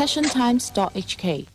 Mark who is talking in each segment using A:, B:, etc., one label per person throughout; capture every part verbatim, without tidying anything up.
A: passion times dot h k。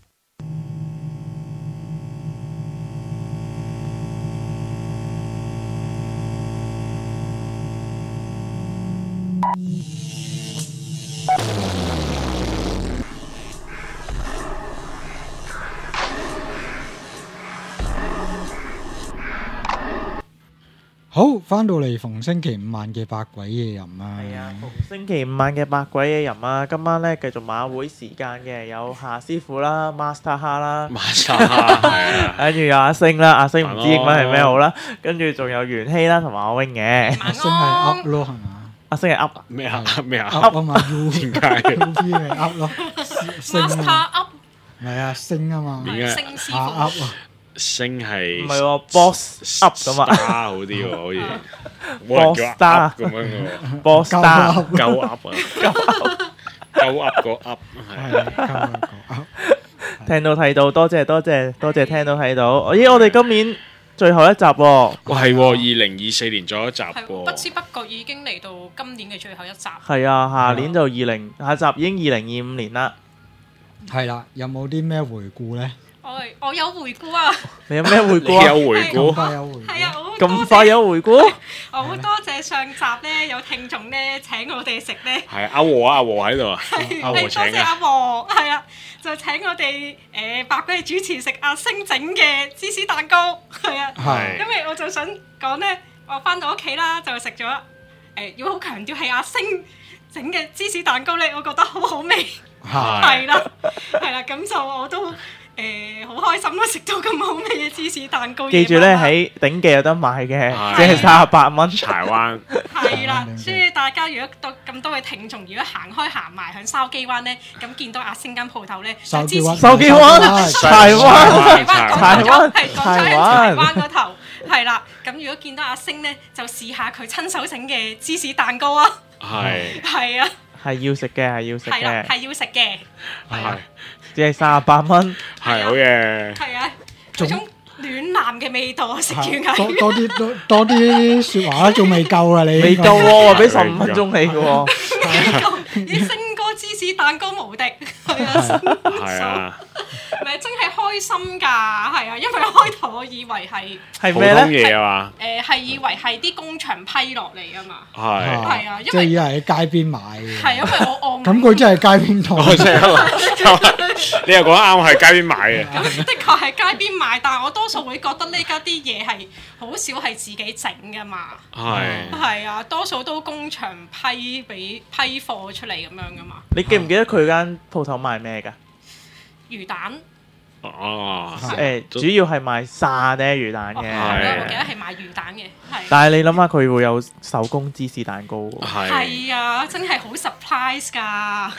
B: 好，翻到嚟逢星期五晚嘅百鬼夜吟啊！
C: 係啊，逢星期五晚嘅百鬼夜吟啊！今晚咧繼續馬會時間嘅，有夏師傅啦、Master 哈啦、
D: Master 哈係啊，
C: 跟住有阿星啦，阿星唔知英文係咩好啦，跟住仲有元希啦同埋阿 wing 嘅。
B: 阿星係 up 咯，係嘛？
C: 阿星係 up
D: 咩啊咩啊
B: up 啊嘛，U
D: 點解
B: U P 係 up 咯，星
E: Master
B: 啊，
E: up
B: 唔係啊，星啊嘛，
D: 點解
E: 星師
B: 啊
E: 傅
B: up 啊，
D: 星係
C: 唔係喎，boss up 咁啊
D: star 好啲喎，好似冇人叫 up 咁樣嘅喎，
C: ，boss
B: 夠
C: star，
B: up
D: 夠 up 啊，夠 up 個 up 係
B: 係啊，夠啊夠 up。
C: 聽到睇到，多謝多謝多謝，聽到睇到。咦，我哋今年最後一集喎，
D: 哇係喎，二零二四年再一集
E: 係不
D: 喎，
E: 知不覺已經嚟到今年嘅最後一集。
C: 係啊，下年就二零，下集已經二零二五年啦。
B: 係啦，有冇啲咩回顧咧？
E: 我我有回顧啊，
C: 你有咩回
D: 你
C: 顧啊？
D: 有回
B: 咁
D: 顧？
B: 快有回
E: 係啊，
B: 顧？
E: 我好多
C: 咁快
E: 謝
C: 有回顧？
E: 我好多謝上集咧有聽眾咧請我哋食咧。
D: 係阿和啊，阿和喺度啊，阿和
E: 係多謝
D: 請啊，
E: 阿和，係啊，就請我哋誒白鬼主持食阿星整嘅芝士蛋糕，係啊，
B: 係
E: 因為我就想講咧，我翻到屋企啦，就食咗誒，要好強調係阿星整嘅芝士蛋糕咧，我覺得好好味，
B: 係
E: 係啦，係啦，咁就我都誒好開心咯，食到咁好味嘅芝士蛋糕。
C: 記住咧
E: 夜晚啊
C: 喺頂記有得買嘅，
D: 係
C: 即係三十八蚊。
D: 柴灣
E: 係啦，
B: 嗯
E: 所以大家如果多咁多位聽眾，如果行開行埋響筲箕灣咧，咁見到阿星間鋪頭咧，就
B: 筲箕灣
E: 支持
C: 筲箕灣柴灣
E: 柴灣
C: 柴灣
E: 係講咗喺
C: 柴灣
E: 柴灣嗰頭，係啦。咁如果見到阿星咧，就試下佢親手整嘅芝士蛋糕啊！
D: 係
E: 係啊，
C: 係要食嘅，係要食
E: 係啦，
C: 嘅，
E: 係要食嘅，
D: 係
C: 只係三十八蚊。
D: 係好嘅，
E: 係啊，嗰種暖男嘅味道啊！食完
B: 係多
E: 係
B: 多啲多多啲説話啦，仲未夠啊你？
C: 未夠喎，我俾十五分鐘你嘅喎。
E: 啲星哥芝士蛋糕無敵，係啊，
D: 係啊，
E: 唔係真係開心㗎，係啊，因為開頭我以為係
C: 係咩
D: 普通
C: 咧？
D: 嘢啊嘛，
E: 誒係以為係啲工場批落嚟㗎嘛，
D: 係。
E: 係啊，因
B: 即係
E: 為
B: 以為喺街邊買嘅。
E: 係因為我按
B: 咁佢真係街邊
D: 我
B: 檔。
D: 真係，你又講得啱，係街邊買嘅。
E: 咁的確係街邊買，但係我多數會覺得呢家啲嘢係好少係自己整㗎嘛。
D: 係
E: 係啊，多數都工場批俾批貨出嚟咁樣㗎嘛。
C: 你記唔記得佢間鋪頭賣咩㗎？
E: 魚蛋，
D: 哦，
C: 誒，主要係賣沙爹魚蛋
E: 哦係
C: 嘅，
E: 啊我記得係賣魚蛋嘅，係。
C: 但係你諗下佢會有手工芝士蛋糕喎。
D: 係
E: 係啊，真係好 surprise 㗎。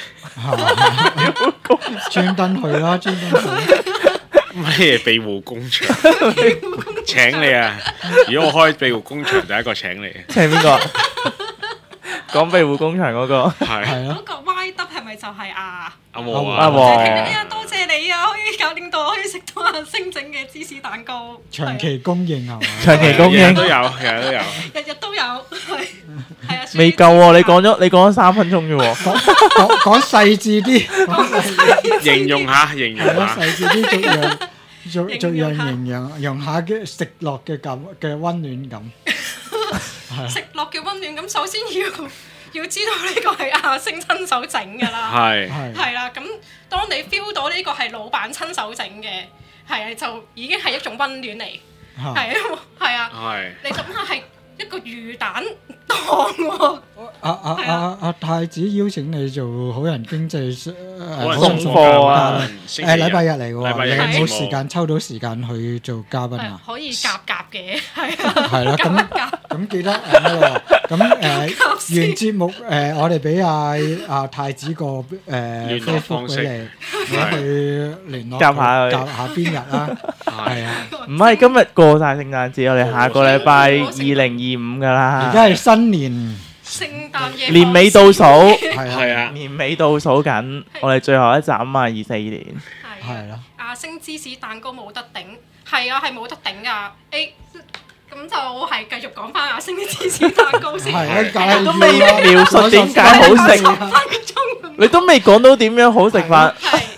B: 專登去啦，專登去。
D: 咩庇護工場？請你啊！如果我開庇護工場，第一個請你。
C: 請邊個？講庇護工場嗰個。
D: 係
B: 係咯，
E: 嗰個 Y W 係咪就係啊？
D: 阿和
C: 阿和
E: 就係
D: 啊，
E: 哎呀，多謝你啊！可以搞令到我可以食到阿星整嘅芝士蛋糕，
B: 長期供應係嘛？
C: 長期供應
D: 日日都有，日日都有。
E: 日日都有，係係啊。
C: 未夠喎，你講咗你講咗三分鐘啫喎。
B: 講講講細緻啲，講細緻
D: 形容下，形容
B: 係咯，
D: 下。
B: 細緻啲，逐樣逐逐樣
E: 形容下
B: 形容用下嘅食落嘅感嘅温暖感。
E: 食落嘅温暖，咁首先要要知道呢個係阿星親手整㗎啦。
D: 係
B: 係
E: 係啦，咁當你 feel 到呢個係老闆親手整嘅，係啊，就已經係一種温暖嚟，
B: 嚇
E: 係啊，係啊，
D: 係
E: 你諗下係一個魚蛋檔喎，
B: 阿阿阿阿太子邀請你做好人經濟誒
D: 好人
C: 送
D: 送
C: 貨啊
B: 誒禮拜日嚟嘅喎，
D: 禮拜日
B: 你有冇
E: 節
D: 目
B: 時間抽到時間去做嘉賓
E: 係
B: 啊？
E: 可以夾夾嘅，係啊，
B: 係啦，
E: 夾一
B: 咁
E: 夾。
B: 咁記得誒咩喎？咁誒
E: 夾先
B: 完節目誒，我哋俾阿阿太子個誒
D: 聯絡
B: Facebook
D: 方式
B: 俾你，你去聯絡
C: 夾下佢
B: 夾下邊日啦。係啊，
C: 唔係今日過晒聖誕節，我哋下個禮拜二零二五噶
B: 而
C: 啦，
B: 家係新年，
E: 聖誕夜
C: 年尾倒數，
B: 係啊，
D: 係啊，
C: 年尾倒數緊，我哋最後一集啊嘛，二四年。
E: 係
B: 係咯。
E: 阿星芝士蛋糕冇得頂，係啊，係冇得頂噶。誒，咁就係繼續講翻阿星嘅芝士蛋糕先。
B: 係啊，梗係
C: 都未
B: 要啦
C: 描述點解好食
E: 十分鐘咁
C: 你都未講到點樣好食法，
E: 係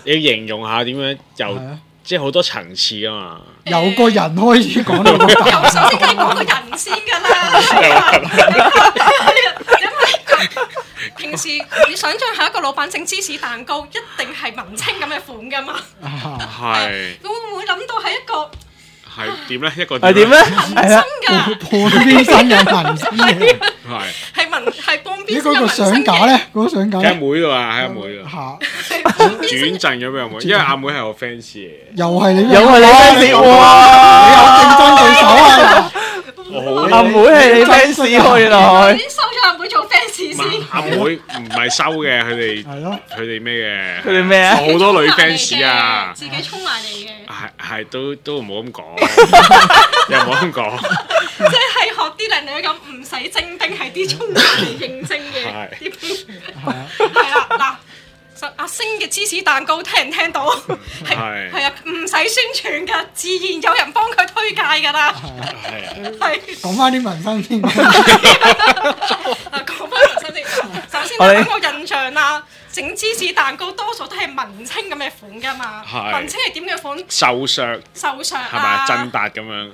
D: 你要形容下點樣又
B: 係啊
D: 即係好多層次噶嘛。
B: 由個人開始講到個
E: 由
B: 蛋，
E: 首先梗係講個人先㗎啦。因為平時你想象下一個老闆整芝士蛋糕，一定係文青咁嘅款㗎嘛。
D: 係
E: 會唔會諗到係一個
D: 係點咧？一個
C: 係點咧？
E: 紋身㗎？
B: 半邊身有紋身嘅。
D: 係
E: 係紋係半邊
B: 咦？嗰個
E: 有紋身嘅。
B: 相架咧？嗰個相架
D: 喺阿
B: 咧？
D: 妹㗎嘛，喺阿妹㗎。
B: 嚇！
D: 轉贈咗俾阿妹，因為阿妹係我 fans 嚟嘅。
B: 又係你，
C: 又係你 fans 哇！
B: 你有競爭對手啊！
D: 我好
C: 阿妹係你 fans 喎，原來
E: 已經收咗阿妹做 fans
D: 唔
E: 先。
D: 係阿妹唔係收嘅，佢哋
B: 係咯，
D: 佢哋咩嘅？
C: 佢哋咩啊？
D: 好多女 fans 啊！
E: 自己衝埋嚟嘅，
D: 係係都都唔好咁講，又唔好咁講。
E: 即係學啲靚女咁，唔使徵兵，係啲衝埋嚟應徵嘅
D: 係
E: 啲兵。係啦，嗱。實阿星嘅芝士蛋糕聽唔聽到？係
D: 係
E: 係啊，唔使宣傳㗎，自然有人幫佢推介㗎啦。
D: 係啊，
E: 係
B: 講翻啲紋身先。
E: 啊，講翻紋身先。首先
C: 我哋
E: 喺我印象啦，整芝士蛋糕多數都係文青咁嘅款㗎嘛。
D: 係
E: 文青係點嘅款？
D: 瘦削
E: 瘦削
D: 係咪啊？
E: 啊，
D: 震達咁樣，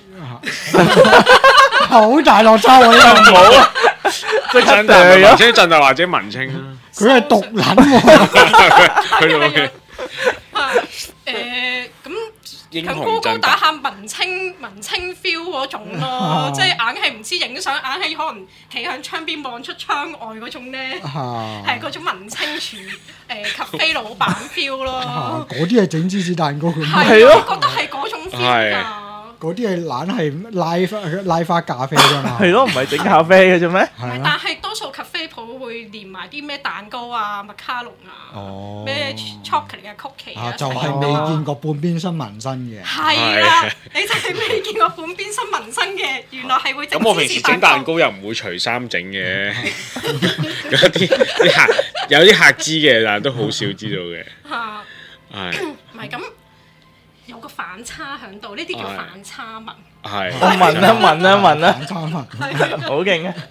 B: 好大落差喎！呢個
C: 冇啊！即刻
D: 震達
C: 掉咗。
D: 文青震達或者文青啦，
B: 佢係毒撚喎。
D: 去到嘅
E: 係誒咁。
D: 英
E: 強高高
D: 雄震達。
E: 打下文青文青 feel 嗰種咯，即係硬係唔知影相，硬係可能企喺窗邊望出窗外嗰種咧，係嗰種文青廚誒咖啡老闆 feel 咯。
B: 嗰啲係整芝士蛋糕咁，
E: 係咯，我覺得係嗰種 feel 㗎。
B: 嗰啲係懶係拉花拉花咖啡啫嘛。
C: 係咯，唔係整咖啡嘅啫咩？
E: 唔係，
B: 係啊。
E: 但係多數咖啡鋪會連埋啲咩蛋糕啊、麥卡龍啊、
B: 哦。
E: 咩 chocolate 嘅曲奇
B: 啊，
E: 啊，
B: 就係未見過半邊身紋身嘅。
E: 係啦，你就係未見過半邊身紋身嘅，原來係會整
D: 咁我平時整蛋
E: 糕。
D: 糕又唔會除衫整嘅，有啲啲客有啲客知嘅，但係都好少知道嘅。
E: 嚇，
D: 係
E: 唔係咁有個反差喺度，呢啲叫反差紋。
D: 係。
C: 我問啊問啊問啊，
B: 反差紋。
C: 好勁啊！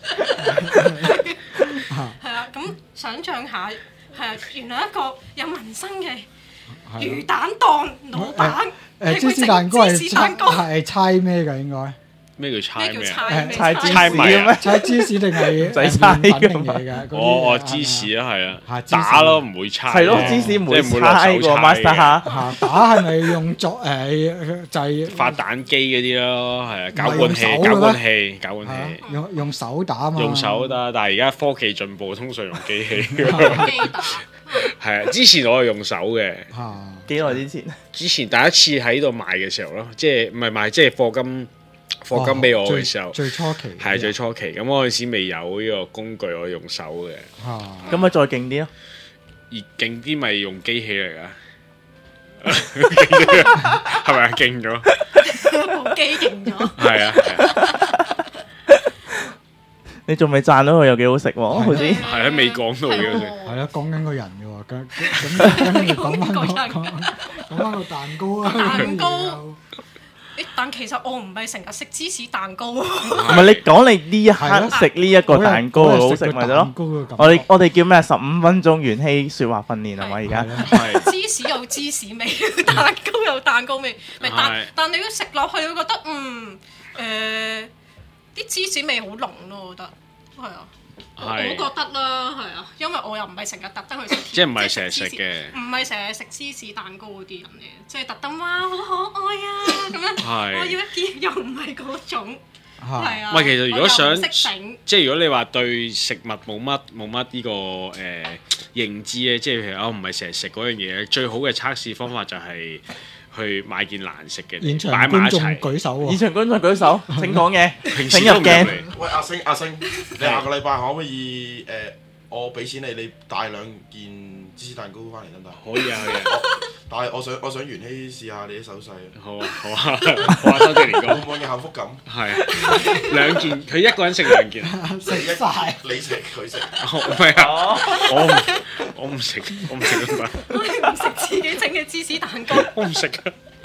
E: 係啊，咁想像下，係啊，原來一個有紋身嘅魚蛋檔老闆，
B: 誒芝士蛋糕係
E: 芝士蛋糕
B: 係猜咩㗎應該？
D: 咩叫猜
E: 咩叫
D: 咩啊？
E: 猜咩？
C: 猜芝士
D: 猜米啊
C: 咩？
B: 猜芝士定係
C: 唔使猜㗎嘛
B: 麵粉定嘢㗎？嗰啲
D: 哦哦，
B: 係
D: 芝士啊，係啊
B: 係，芝士
D: 打咯，唔會猜。
C: 係咯，
B: 哦
C: 芝士唔會
D: 即係唔會落手
C: 猜過
D: 猜
C: master
D: 嘅
C: 下。
B: 嚇打係咪用作誒就係
D: 發蛋機嗰啲咯，係啊，
B: 唔係
D: 攪拌器、
B: 用手嘅咩
D: 攪拌器、攪拌
B: 係啊
D: 器，
B: 用用手打嘛？
D: 用手得，但係而家科技進步，通常用機器。
E: 機打。
D: 係啊，之前我係用手嘅，
B: 嚇
C: 幾耐之前？
D: 之前第一次喺度賣嘅時候咯，即係唔係賣，即係課金課金俾我嘅時候，
B: 最最初期
D: 係最初期。咁嗰陣時未有呢個工具，我用手嘅。
B: 嚇
C: 咁咪再勁啲咯。
D: 而勁啲咪用機器嚟㗎，係咪啊？勁咗，
E: 部機勁咗。
D: 係啊，係啊
C: 你仲未讚到佢有幾好食喎？好似
D: 係啊，未講到嘅。
B: 係咯，講緊個人嘅喎，咁咁跟住講翻個講講翻個蛋糕啊！
E: 蛋糕誒但其實我唔係成日食芝士蛋糕喎。
C: 唔係你講你呢一刻食呢一個蛋糕好食咪得咯？我哋我哋叫咩？十五分鐘元氣説話訓練係咪而家？
D: 係
E: 芝士有芝士味，蛋糕有蛋糕味，咪
D: 係
E: 但但你要食落去，會覺得嗯誒啲芝士味好濃咯，我覺得係啊，我我
D: 係
E: 覺得啦，係啊，因為我又唔係成日特登去食，
D: 即係唔係成日食嘅
E: 唔係成日食芝士蛋糕嗰啲人嚟嘅，即係特登哇好可愛啊咁樣，
D: 係
E: 我要一件又唔係嗰種，係啊，
D: 唔係其實如果想
E: 我又唔識整
D: 即係如果你話對食物冇乜冇乜呢個誒、呃、認知咧，即係譬如我唔係成日食嗰樣嘢，最好嘅測試方法就係去買件難食嘅
B: 現場
D: 擺埋一
B: 觀眾
D: 齊。
B: 舉手喎，
C: 現場觀眾舉手，請講嘢，
D: 平
C: 請入鏡。
D: 時都唔入嚟，
F: 喂，阿星阿星，你下個禮拜可唔可以誒、我俾錢你，你帶兩件芝士蛋糕翻嚟得唔得？
D: 可以啊，可以啊，
F: 但係我想我想元希試下你啲手勢，
D: 好啊，好啊，好啊，多謝年哥，
F: 會唔會有幸福感？
D: 係啊，兩件，佢一個人食兩件，
B: 食晒。
F: 你食佢食，
D: 唔係啊，我唔我唔食，我唔食咁
E: 我係唔食自己整嘅芝士蛋糕。
D: 我唔食啊。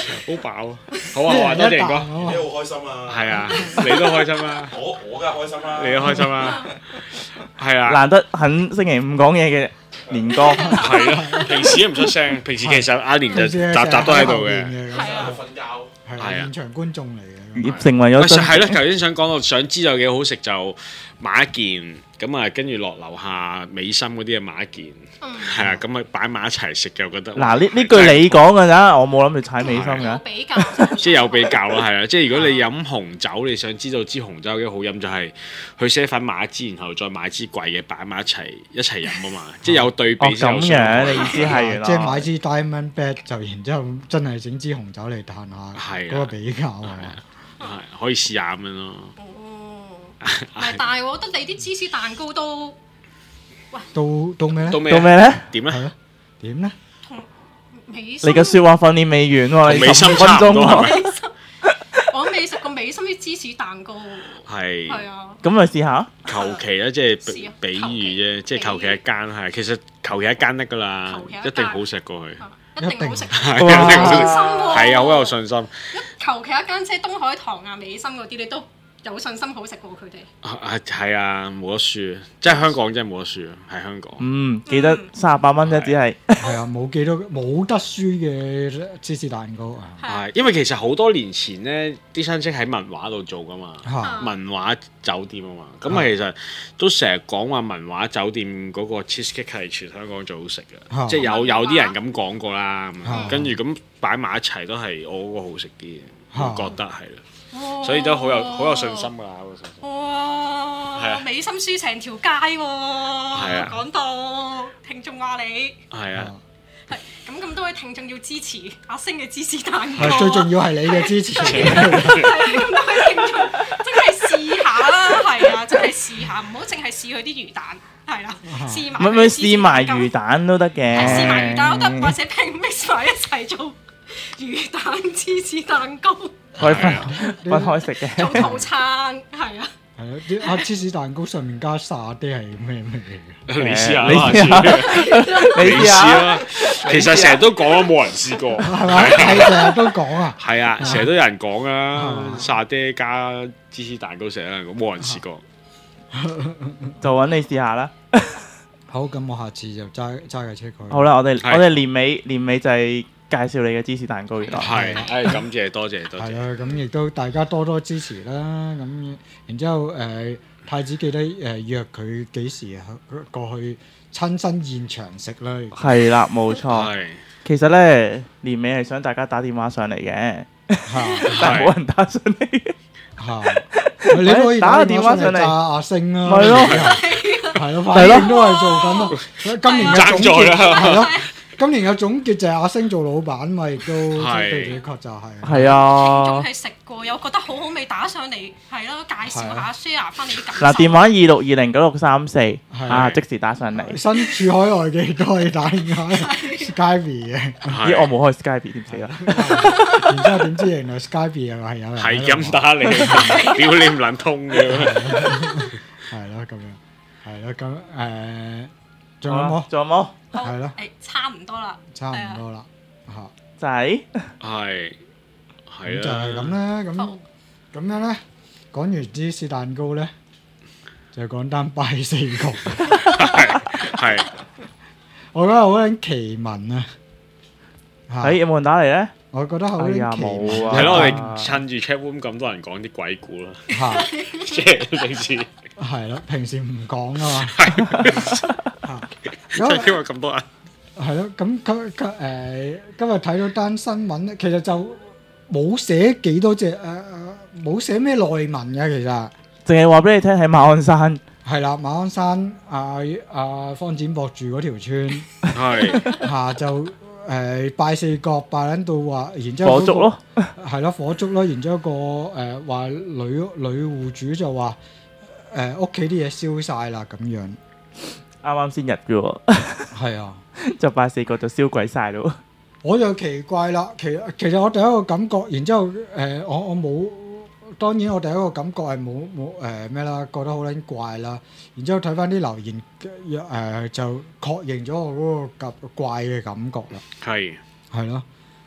D: 好飽啊！好啊好啊，多謝哥，
F: 你好開心啊！
D: 係啊，你都開心啦，
F: 我我梗係開心啦，
D: 你都開心啦，係啊，
C: 難得肯星期五講嘢嘅年哥，
D: 係咯，平時都唔出聲，平時其實阿年就集集都喺度嘅，
E: 係啊，
F: 瞓覺
B: 係啊，現場觀眾嚟嘅。
C: 成為咗
D: 係咯，頭先想講到想知道有幾好食就買一件，咁啊跟住落樓下美心嗰啲啊買一件，係啊，咁啊擺埋一齊食嘅，我覺得。
C: 嗱呢呢句你講㗎咋，我冇諗住踩美心㗎。
E: 比較
D: 即係有比較咯，係啊，即係如果你飲紅酒，你想知道支紅酒有幾好飲，就係去啡粉買一支，然後再買支貴嘅擺埋一齊一齊飲啊嘛，即係有對比先有
C: 咁樣，你意思係
B: 即係買支 Diamond Bag 就然之後真係整支紅酒嚟嘆下，嗰個比較係嘛？
D: 係可以試下咁樣咯。
E: 哦，唔係，但係我覺得你啲芝士蛋糕都，喂，
B: 到到咩咧？
D: 到咩
C: 到咩咧？
D: 點咧？
B: 係咯，點咧？
E: 同美心
C: 你嘅説話訓練未完喎，你
D: 美心
C: 十五分鐘
D: 差唔多係咪
C: 喎。
E: 我未食過美心啲芝士蛋糕。
D: 係。
E: 係啊。
C: 咁咪試下。
D: 求其啦，即係
E: 試啊
D: 比比喻啫，即係
E: 求其
D: 求其一間係，其實求其一間得㗎啦
E: 求其一，間
D: 一定好食過去。
E: 一定好食，
D: 係一定好食，
E: 信心喎
D: 係啊，好有信心。
E: 求其一間即係東海堂啊、美心嗰啲，你都有信心好食過佢哋。
D: 係係啊，冇得輸，即係香港真係冇得輸，喺香港。
C: 嗯，記得三十八蚊啫，只係。
B: 係啊，冇幾多冇得輸嘅芝士蛋糕啊！
D: 係，因為其實好多年前咧，啲親戚喺文華度做噶嘛，
B: 嚇
D: 文華酒店啊嘛，咁啊其實都成日講話文華酒店嗰個 cheesecake 係全香港最好食嘅，
B: 嚇
D: 即係有有啲人咁講過啦，咁樣
B: 嚇
D: 跟住咁擺埋一齊都係我嗰個好食啲嘅，
B: 嚇
D: 我覺得係啦。所以都好有好有信心㗎啦，好有信心。
E: 哇！
D: 係啊
E: 美心輸成條街喎，
D: 啊
E: 講到聽眾話你
D: 係啊，
E: 係咁咁多位聽眾要支持阿星嘅芝士蛋糕，
B: 係最重要係你嘅支持。
E: 係啊，咁多位聽眾真係試下啦，係啊，真係試下，唔好淨係試佢啲魚蛋，係啦，試埋
C: 咪咪試埋魚蛋都得嘅。
E: 係試埋魚蛋都得，或者拼 mix 埋一齊做魚蛋芝士蛋糕。
C: 可以分分開食嘅。
E: 做套餐係啊，
B: 係啊，啲啊芝士蛋糕上面加沙爹係咩味嚟嘅？
D: 你試下
C: 你
D: 啦，
C: 試下
D: 你試
C: 你試下
D: 啦。其實成日都講都冇人試過。
B: 係咪？係成日都講啊！
D: 係啊，成日都有人講啊，沙爹加芝士蛋糕成日有人講，冇人試過。
C: 就揾你試下啦。
B: 好，咁我下次就揸揸架車過去。
C: 好啦，我哋
D: 係
C: 我哋年尾年尾就係介紹你嘅芝士蛋糕而家。
D: 係，誒感謝多謝多謝。
B: 係啦，咁亦都大家多多支持啦。咁然之後誒太子記得誒約佢幾時過去親身現場食啦。
C: 係啦，冇錯。
D: 係
C: 其實咧年尾係想大家打電話上嚟嘅，但係冇人打上嚟嘅。
B: 嚇！你都可以
C: 打個電話上嚟
B: 炸阿星啦。
C: 係咯，
B: 係咯，反正都係做緊咯。今年嘅總結
D: 爭在啦
B: 係咯。今年嘅總結就係阿星做老闆嘛，亦都
D: 係
B: 的的確就係。
C: 係啊
E: 仲。係食過，又覺得好好味，打上嚟係咯，介紹下 share 翻你啲感受。
C: 嗱，電話二六二零九六三四啊，即時打上嚟。
B: 身處海外嘅亦都可以打電話 Skype 嘅。
C: 咦，我冇開 Skype 點死啦？
B: 然之後點知原來 Skype 又係有人
D: 係
B: 喺度
D: 咁打你，屌你唔撚通嘅。
B: 係咯，咁樣係咯，咁誒仲有冇？
C: 仲有冇？
E: 好
B: 係咯
E: 誒，差唔多啦，
B: 差唔多啦，嚇。
C: 仔，
D: 係係
B: 咁就係咁啦，咁
E: 好
B: 咁樣咧，講完芝士蛋糕咧，就講單拜四角。
D: 係係。
B: 我覺得好撚奇聞啊！嚇
C: 誒有冇人打嚟咧？
B: 我覺得好撚奇
C: 哎呀冇
B: 聞。
C: 啊
D: 係咯，我哋趁住 chat room 咁多人講啲鬼故啦，
B: 嚇
D: 即係平時
B: 係咯，平時唔講啊嘛。嚇
D: 即係因為咁多人。
B: 係咯，咁今今誒今日睇到單新聞咧，其實就冇寫幾多隻誒誒，冇寫咩內文嘅其實。
C: 淨係話俾你聽喺馬鞍山。
B: 係啦，馬鞍山啊啊方展博住嗰條村
D: 係
B: 嚇就誒拜四角拜撚到話，然之後
C: 火燭咯，
B: 係咯火燭咯，然之後個誒話女女戶主就話誒屋企啲嘢燒晒啦咁樣。
C: 啱啱先入嘅喎，
B: 係啊。
C: 就拜四角就燒鬼晒咯。
B: 我就奇怪啦，其其實我第一個感覺，然之後誒、呃、我我冇，當然我第一個感覺係冇冇誒咩啦，覺得好撚怪啦。然之後睇翻啲留言誒、呃、就確認咗我嗰個怪嘅感覺啦。
D: 係
B: 係咯，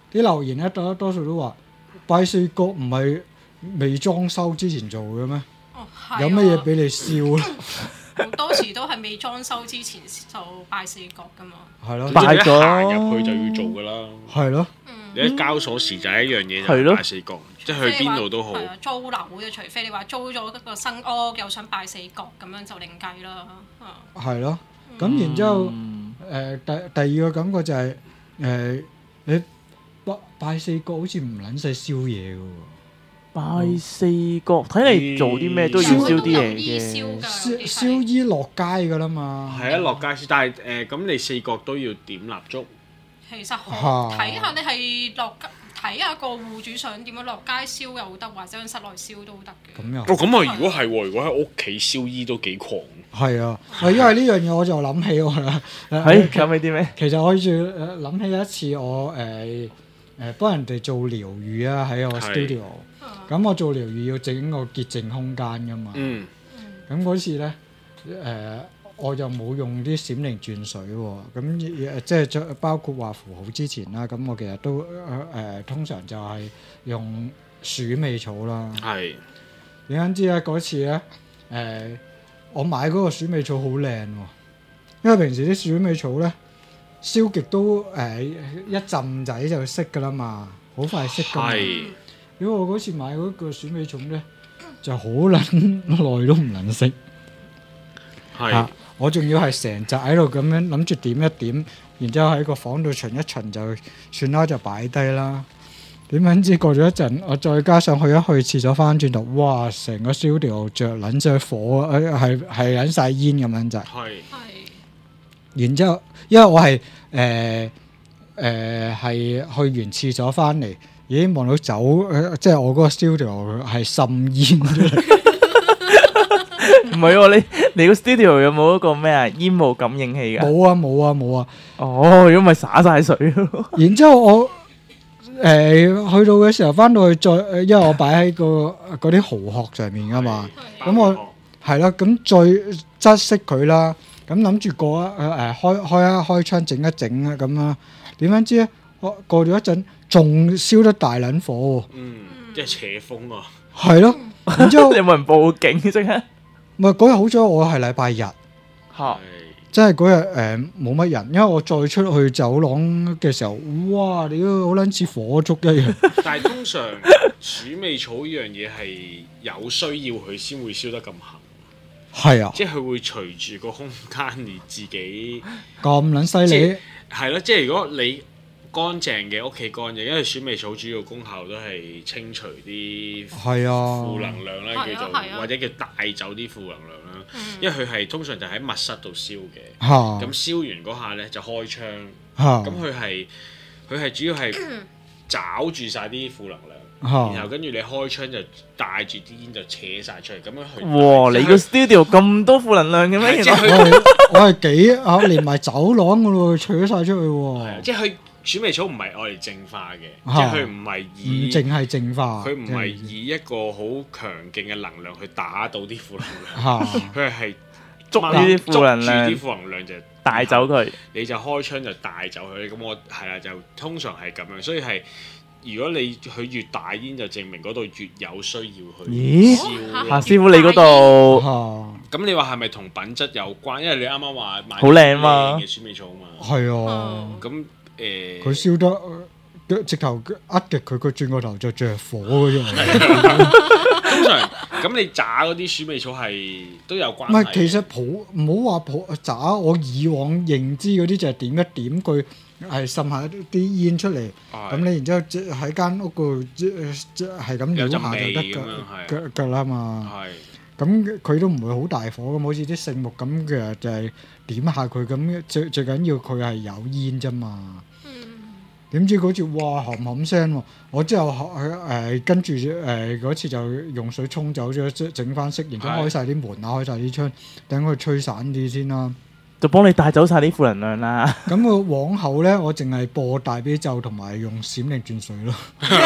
B: 啲留言咧多多數都話拜四角唔係未裝修之前做嘅咩？
E: 哦係。
B: 有乜嘢俾你燒咧？
E: 好多時都係未裝修之前就拜四角噶嘛。
B: 係咯，
C: 拜咗
D: 行入去就要做噶啦。
B: 係咯。
D: 你一交鎖匙就係一樣嘢，
C: 係咯
D: 就係拜四角，即係去邊度都好。
E: 係啊，租樓嘅，除非你話租咗一個新屋，又想拜四角咁樣就另計啦。啊，
B: 係咯，咁然之後誒第第二個感覺就係誒你拜拜四角好似唔撚使燒嘢嘅喎。
C: 拜四角睇你做啲咩都要燒啲嘢嘅，
B: 燒燒衣落街㗎啦嘛。
D: 係啊，落街燒，但係誒咁你四角都要點蠟燭。
E: 其實好睇下你係落街睇下個戶主想點樣落街燒又得，或者喺室內燒都得嘅。
B: 咁又
D: 哦，咁啊，如果係喎，如果喺屋企燒衣都幾狂。
B: 係啊，係因為呢樣嘢我就諗起我啦。
C: 係諗起啲咩？
B: 其實我要誒諗起一次我誒誒幫人哋做療癒啊，喺我 studio。咁我做療癒要整個潔淨空間㗎嘛。
D: 嗯。
B: 咁嗰次咧誒。我就冇用啲閃靈轉水喎，咁即係包括話符號之前啦，咁我其實都誒、呃、通常就係用鼠尾草啦。
D: 係。
B: 點解知咧？嗰次咧誒、呃，我買嗰個鼠尾草好靚喎，因為平時啲鼠尾草咧燒極都誒、呃、一浸仔就熄㗎啦嘛，好快熄㗎嘛。係。如果我嗰次買嗰個鼠尾草咧，就好撚耐都唔能熄。係。啊我仲要係成隻喺度咁樣諗住點一點，然之後喺個房度巡一巡就算啦，就擺低啦。點樣知過咗一陣，我再加上去一去廁所翻轉頭，哇！成個燒掉着撚晒火，誒係係撚晒煙咁樣就係。係。然之後，因為我係誒誒係去完廁所翻嚟，已經望到走，呃、即係我嗰個燒掉係滲煙出嚟。
C: 唔係喎，你你個 studio 有冇一個咩啊煙霧感應器㗎？
B: 冇啊冇啊冇啊！
C: 哦，如果咪灑晒水咯。
B: 然之後我誒、呃、去到嘅時候，翻到去再，因為我擺喺個嗰啲蠔殼上面㗎嘛，咁我係啦，咁再側熄佢啦，咁諗住過一誒、呃、開開一開窗整一整啊咁啦，點樣知咧？我過咗一陣，仲燒得大撚火喎。嗯，
D: 即係邪風啊！
B: 係咯，然之後
C: 有冇人報警即刻？
B: 唔係嗰日好彩，我係禮拜日，
C: 嚇，
B: 即係嗰日誒冇乜人，因為我再出去走廊嘅時候，哇！你都好撚似火燭一樣。
D: 但係通常鼠尾草呢樣嘢係有需要佢先會燒得咁行。
B: 係啊，
D: 即係佢會隨住個空間而自己
B: 咁撚犀利。
D: 係咯，即係如果你乾淨嘅屋企乾淨，因為鼠尾草主要功效都係清除啲
B: 係啊
D: 負能量啦，叫做或者叫帶走啲負能量啦。因為佢係通常就喺密室度燒嘅，咁燒完嗰下咧就開窗，咁佢係佢係主要係抓住晒啲負能量，然後跟住你開窗就帶住啲煙就扯晒出嚟，咁樣去。哇！
C: 你個 studio 咁多負能量嘅咩？
B: 我係我係幾啊連埋走廊噶咯，扯晒出去喎。
D: 即係佢。鼠尾草唔係愛嚟淨化嘅，啊、即係佢唔係以
B: 唔淨係淨化，
D: 佢唔係以一個好強勁嘅能量去打倒啲負能量，佢係
C: 捉呢啲負能量，
D: 捉住啲負能量就
C: 帶走佢，
D: 你就開窗就帶走佢。咁我係啦，就通常係咁樣，所以係如果你佢越大煙，就證明嗰度越有需要去
C: 咦
D: 燒。
C: 夏師傅你嗰度，
D: 咁你話係咪同品質有關？因為你啱啱話買
C: 好靚嘛
D: 嘅鼠尾草嘛，
B: 係啊，
D: 咁。誒，
B: 佢燒得、呃、直頭呃極佢，佢轉個頭就着火嗰種。
D: 通常咁你炸嗰啲鼠尾草係都有關係。唔係，
B: 其實普唔好話普炸，我以往認知嗰啲就係點一點佢係滲下啲煙出嚟，咁你然之後喺間屋度即係咁撩下就得㗎㗎啦嘛。係，咁佢都唔會好大火咁，好似啲聖木咁嘅就係點下佢咁，最最緊要佢係有煙啫嘛。點知嗰次哇冚冚聲喎！我之後誒跟住誒嗰次就用水沖走咗，整翻熄，然之後開晒啲門啊，開晒啲窗，等佢吹散啲先啦。
C: 就幫你帶走晒啲負能量啦。
B: 咁我往後咧，我淨係播大悲咒同埋用閃靈轉水咯。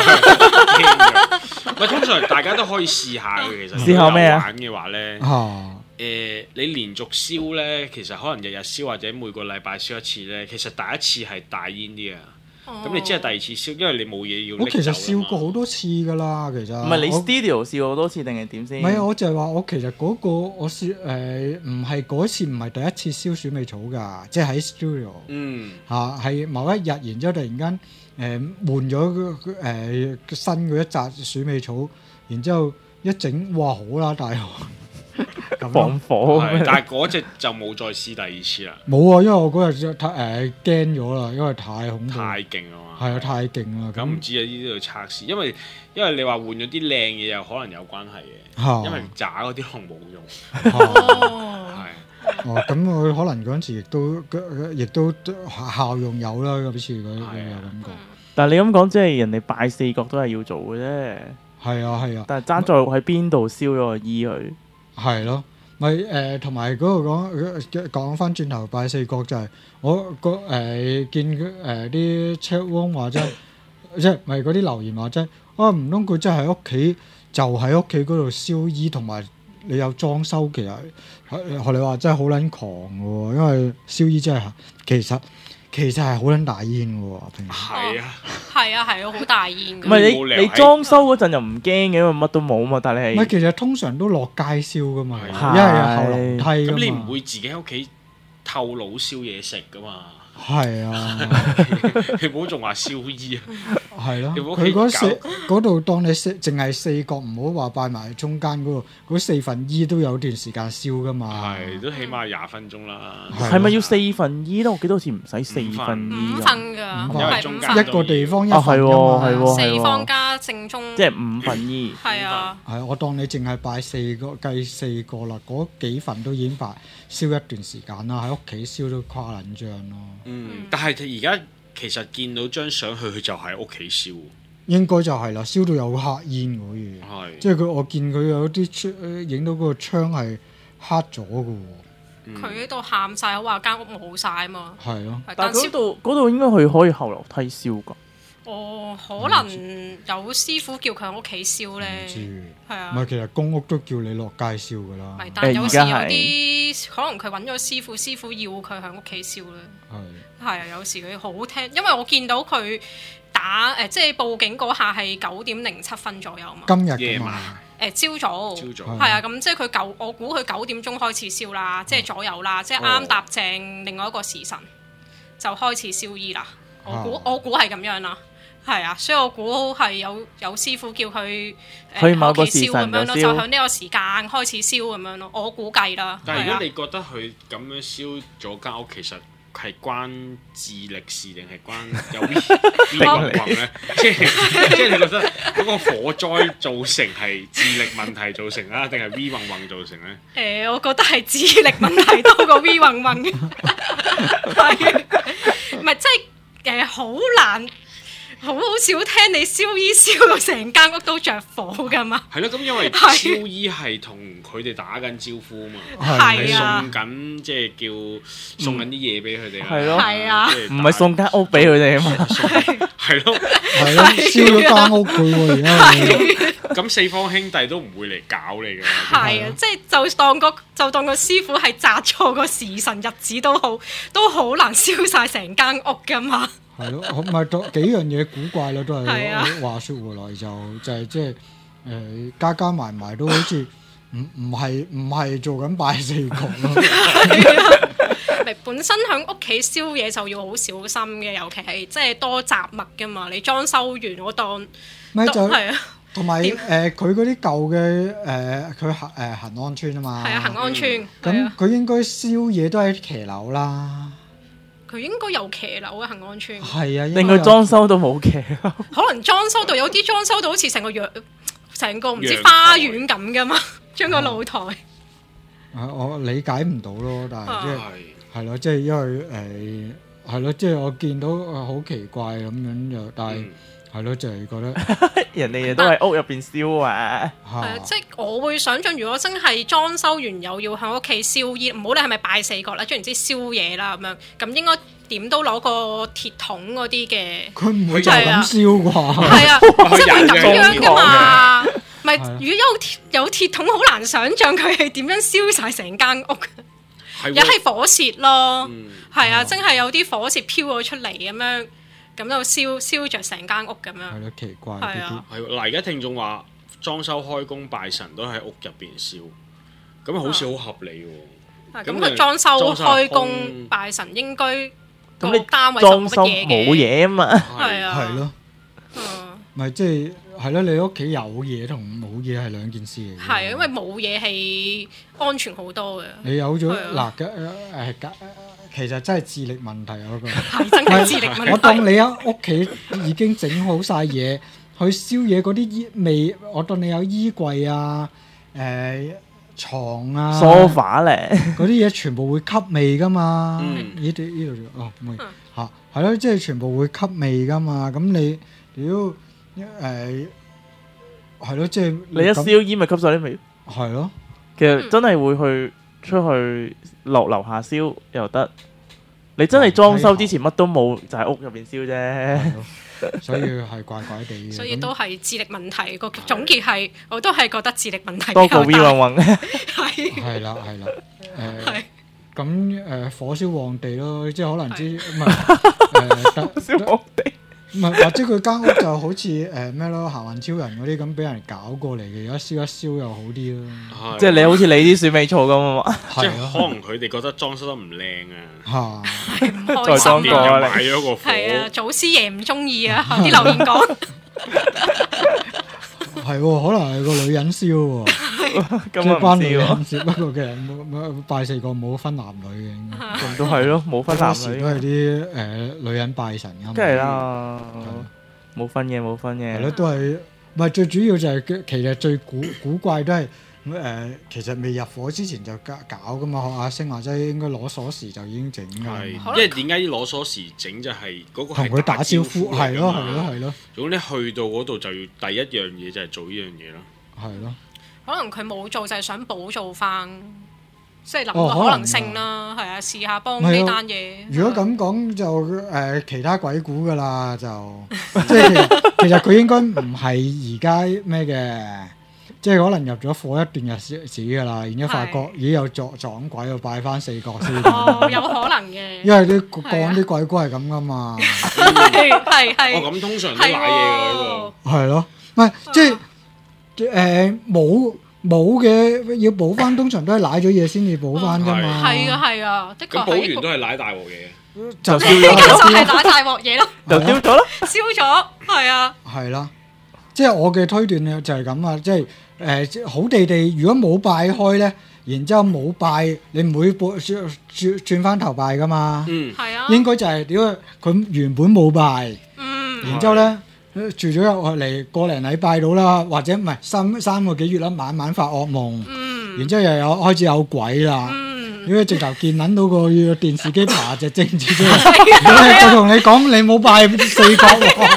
D: 喂，通常大家都可以試下嘅，其實
C: 試下咩啊？
D: 玩嘅話咧，誒、呃，你連續燒咧，其實可能日日燒或者每個禮拜燒一次咧，其實第一次係大煙啲啊。 咁你之後第二次燒，因為你冇嘢要拎走。
B: 我其實燒過好多次㗎啦，其實。
C: 唔係你 studio 燒好多次定係點先？
B: 唔係，我就係話我其實嗰個我燒誒唔係嗰次唔係第一次燒鼠尾草㗎，即係喺 studio。嗯。嚇係某一日，然之後突然間誒換咗誒新嗰一紮鼠尾草，然之後一整哇好啦大鑊。
C: 放火，
D: 但係嗰隻就冇再試第二次啦。
B: 冇啊，因為我嗰日太誒驚咗啦，因為太恐怖，
D: 太勁啊嘛。
B: 係啊，太勁啦。
D: 咁唔知啊，呢啲要測試，因為因為你話換咗啲靚嘢又可能有關係嘅，因為渣嗰啲可能冇用。係。
B: 哦，咁佢可能嗰陣時亦都亦都效用有啦，咁似佢咁嘅感覺。
C: 但係你咁講，即係人哋拜四角都係要做嘅啫。
B: 係啊，係啊。
C: 但係爭在喺邊度燒咗個衣佢。係
B: 咯，咪誒同埋嗰度講講翻轉頭拜四角就係、是、我個誒、呃、見誒啲 chat room 話真即係咪嗰啲留言話真啊唔通佢真係喺屋企就喺屋企嗰度燒衣，同埋你有裝修，其實學你話真係好撚狂嘅喎，因為燒衣真係其實。其實係好撚大煙嘅喎，平時
D: 係啊，
E: 係啊，係啊，好大煙。
C: 唔係你你裝修嗰陣又唔驚嘅，因為乜都冇嘛。但係
B: 唔係其實通常都落街燒嘅嘛，因為有後樓梯嘅嘛。
D: 咁你唔會自己喺屋企透爐燒嘢食嘅嘛？
B: 係啊，
D: 你唔好仲話燒衣啊！
B: 係咯，佢嗰四嗰度當你四淨係四角，唔好話拜埋中間嗰度，嗰四分衣都有段時間燒噶嘛。
D: 係，都起碼廿分鐘啦。
C: 係咪要四分衣咧？我記得好似唔使四分衣。
E: 五分㗎，
D: 因為中間
B: 一個地方一份
C: 㗎嘛。係喎，
E: 四方加正中。
C: 即係五分衣。
E: 係啊。
B: 係，我當你淨係拜四個計四個啦，嗰幾份都已經拜燒一段時間啦，喺屋企燒都誇撚張咯。
D: 嗯，但係而家其實見到張相，佢佢就喺屋企燒。
B: 應該就係啦，燒到有黑煙嗰嘢。係，即係佢我見佢有啲影到嗰個窗係黑咗嘅喎。
E: 佢喺度喊晒，我話間屋冇晒啊嘛。
B: 係咯，
C: 但係嗰度嗰度應該佢可以後樓梯燒㗎。
E: 哦，可能有師傅叫佢喺屋企燒咧，係啊。
B: 唔係，其實公屋都叫你落街燒㗎啦。
E: 係，但係有時有啲可能佢揾咗師傅，師傅要佢喺屋企燒咧。係，係啊，有時佢好聽，因為我見到佢打誒，即係報警嗰下係九點零七分左右嘛。
B: 今日夜晚
E: 誒朝早，
D: 朝早
E: 係啊，咁即係佢九，我估佢九點鐘開始燒啦，即係左右啦，即係啱搭正另外一個時辰就開始燒衣啦。我估我估係咁樣啦。係啊，所以我估係有有師傅叫佢
C: 喺某個
E: 時辰咁樣咯，就喺呢個時間開始燒咁樣咯。我估計啦。
D: 但係如果你覺得佢咁樣燒咗間屋，其實係關智力事定係關有 V 運運咧？即係即係你覺得嗰個火災造成係智力問題造成啊，定係 V 運運造成咧？
E: 誒，我覺得係智力問題多過 V 運運嘅，係唔係即係誒好難？好好少聽你燒衣燒到成間屋都着火噶嘛？
D: 係咯，咁因為燒衣係同佢哋打緊招呼啊嘛，係送緊即係叫送緊啲嘢俾佢哋啦，
C: 係咯，
E: 係啊，
C: 唔係送間屋俾佢哋啊嘛，
D: 係咯，
B: 係咯，燒咗間屋佢喎而家，
D: 咁四方兄弟都唔會嚟搞你㗎，
E: 係啊，即係就當個就當個師傅係擇錯個時辰日子都好，都好難燒晒成間屋噶嘛。
B: 係咯，唔係多幾樣嘢古怪咯，都係話説回來就就係即係誒加加埋埋都好似唔唔係唔係做緊拜四角咯。
E: 咪本身喺屋企燒嘢就要好小心嘅，尤其係即係多雜物噶嘛。你裝修完我當
B: 咪就
E: 係啊，
B: 同埋誒佢嗰啲舊嘅誒佢恆誒恆安村啊嘛。
E: 係啊，恆安村。
B: 咁佢應該燒嘢都喺騎樓啦。
E: 佢應該有騎樓嘅恆安村，
B: 係啊，
C: 令佢裝修都冇騎樓，
E: 可能裝修到有啲裝修到好似成個藥，成個唔知花園咁噶嘛，將個露台。
B: 啊，我理解唔到咯，但係即係係咯，即係因為誒係咯，即係我見到好奇怪咁樣又，但係係咯，就係覺得
C: 人哋都喺屋入邊燒啊。
E: 係即係我會想象，如果真係裝修完又要喺屋企燒衣，唔好理係咪拜四角啦，總言之燒嘢啦咁樣，咁應該點都攞個鐵桶嗰啲嘅。
B: 佢唔會就咁燒啩？
E: 係啊，即係咁樣噶嘛。咪如果有鐵有鐵桶，好難想像佢係點樣燒晒成間屋。又係火舌咯，係啊，真係有啲火舌飄咗出嚟咁樣。 咁就燒燒著成間屋咁樣。
B: 係咯，奇怪。
E: 係啊。
D: 係嗱，而家聽眾話裝修開工拜神都喺屋入邊燒，咁好似好合理喎。
E: 咁佢裝修開工拜神應該個單位
C: 裝修冇嘢啊嘛。
E: 係啊。
B: 係咯。咪即係係咯，你屋企有嘢同冇嘢係兩件事嚟嘅。
E: 係，因為冇嘢係安全好多嘅。
B: 你有咗嗱嘅誒誒，其實真係智力問題我覺得。
E: 係真係智力問題。
B: 我當你喺屋企已經整好晒嘢，去燒嘢嗰啲衣味，我當你有衣櫃啊、誒牀啊、
C: 梳化咧，
B: 嗰啲嘢全部會吸味噶嘛。呢度呢度哦，唔係嚇，係咯，即係全部會吸味噶嘛。咁你屌〜誒係咯，即係
C: 你一燒煙咪吸晒啲味。
B: 係咯，
C: 其實真係會去出去落樓下燒又得。你真係裝修之前乜都冇，就喺屋入邊燒啫。
B: 所以係怪怪地。
E: 所以都係智力問題。個總結係，我都係覺得智力問題
C: 多過 V 運運。
E: 係。
B: 係啦係啦，誒咁誒火燒旺地咯，即係可能之唔係誒
C: 燒旺地。
B: 唔係，或者佢間屋就好似誒咩咯，行運超人嗰啲咁俾人搞過嚟嘅，而家燒一燒又好啲咯。
C: 即係你好似你啲鼠尾草咁啊嘛。
D: 即係可能佢哋覺得裝修得唔靚啊。
E: 嚇，唔開心。
C: 再裝過
D: 啊！買咗個火。
E: 係啊，祖師爺唔中意啊！啲留言講。
B: 係喎，可能係個女人燒喎，即係關女人事。不過其實冇冇拜四個冇分男女嘅，
C: 咁都係咯，冇分男女。
B: 都係啲誒女人拜神咁。
C: 梗係啦，冇分嘅冇分嘅。
B: 係咯，都係唔係最主要就係其實最古古怪都係誒，其實未入伙之前就搞搞噶嘛。學阿星話齋應該攞鎖匙就已經整㗎。
D: 係，因為點解啲攞鎖匙整就係嗰個
B: 同佢打招呼係咯係咯係咯。
D: 如果你去到嗰度就要第一樣嘢就係做呢樣嘢咯。係
B: 咯。
E: 可能佢冇做就係想補做翻，即係諗個可能性啦。係啊，試下幫呢單嘢。
B: 如果咁講就誒其他鬼故㗎啦，就即係其實佢應該唔係而家咩嘅。即係可能入咗火一段日子㗎啦，然之後發覺已經有撞撞鬼，要拜翻四角先。
E: 哦，有可能嘅。
B: 因為啲講啲鬼故係咁㗎嘛。
E: 係係係。
D: 哦，咁通常都賴嘢㗎呢個。
B: 係咯，唔係即係誒冇冇嘅要補翻，通常都係賴咗嘢先至補翻㗎嘛。
E: 係啊係啊，的確係。
D: 咁補完都係賴大鑊嘢。
B: 就燒
E: 咗。就係賴大鑊嘢咯。
C: 就燒咗咯。
E: 燒咗，係啊。
B: 係啦，即係我嘅推斷咧就係咁啊，即係。誒好地地，如果冇拜開咧，然之後冇拜，你唔會轉轉轉翻頭拜噶嘛？
D: 嗯，
E: 係啊。
B: 應該就係點解佢原本冇拜，
E: 嗯，
B: 然之後咧住咗入嚟個零禮拜到啦，或者唔係三三個幾月啦，晚晚發惡夢，嗯，然之後又有開始有鬼啦，嗯，因為直頭見撚到個電視機爬隻精子出嚟，我同你講你冇拜四角喎，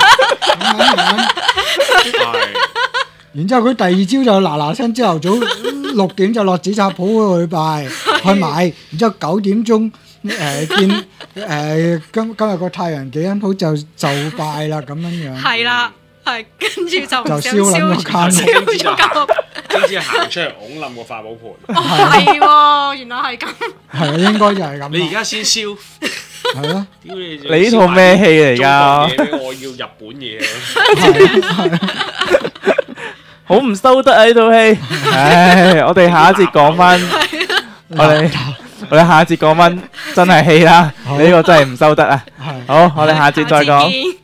B: 然之後佢第二朝就嗱嗱聲，朝頭早六點就落紙紮鋪嗰度去拜去買，然之後九點鐘誒見誒今今日個太陽幾啱好就就拜啦咁樣樣。係啦，
E: 係跟住就
B: 就燒撚咗間，
D: 燒咗間，跟住行出嚟拱冧個法寶盤。
E: 係喎，原來係咁。
B: 係啊，應該就係咁。
D: 你而家先燒。
B: 係咯。
D: 屌你！
C: 你呢套咩戲嚟㗎？
D: 我要日本嘢。
C: 好唔收得啊！呢套戲，唉，我哋下一節講翻，我哋我哋下一節講翻真係戲啦，呢個真係唔收得啊！好，我哋下節再講。